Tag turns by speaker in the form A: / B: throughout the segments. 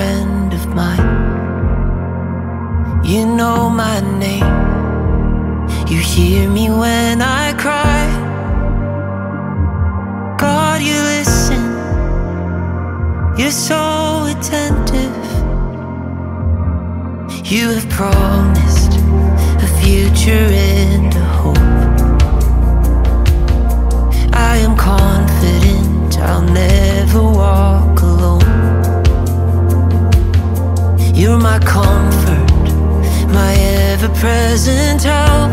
A: friend of mine. You know my name. You hear me when I cry. God, you listen. You're so attentive. You have promised a future and a hope. I am confident I'll never walk alone. You're my comfort, my ever-present help.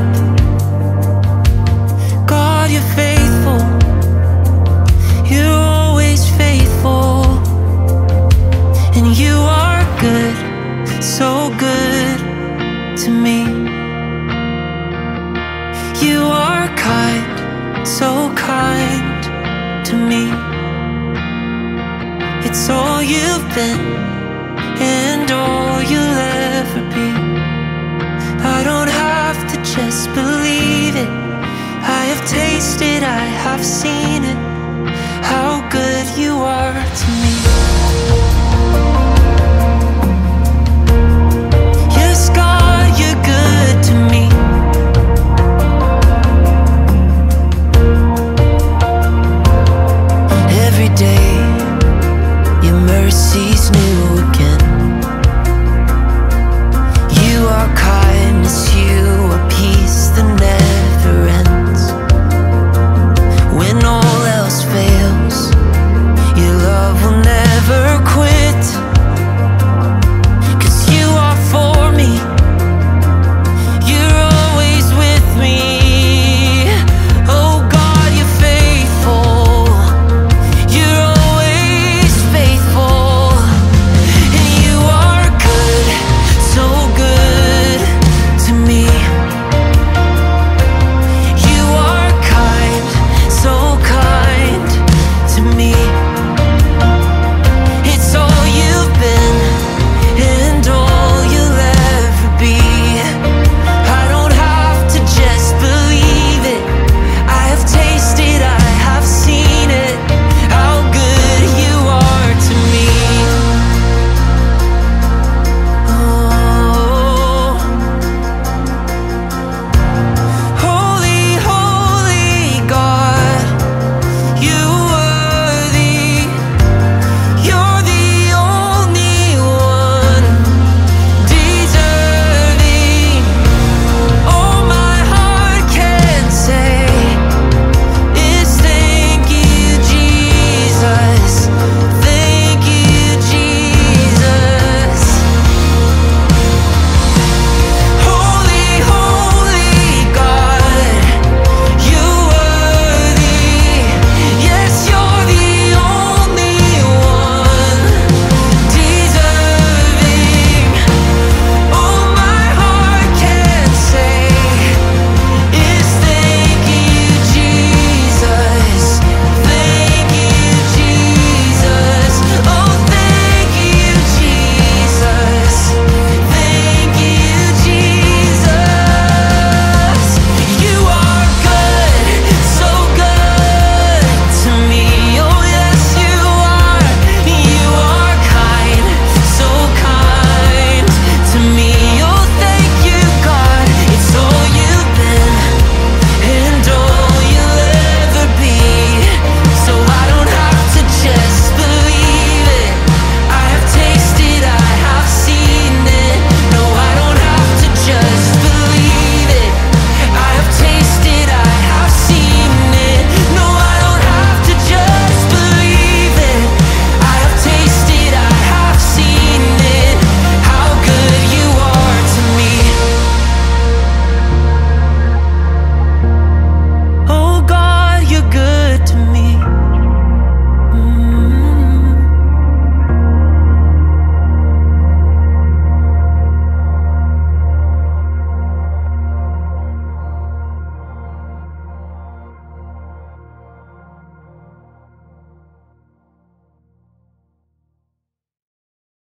A: God, you're faithful. You're always faithful. And you are good, so good to me. You are kind, so kind to me. It's all you've been and all you'll ever be. I don't have to just believe it. I have tasted, I have seen it, how good you are to me.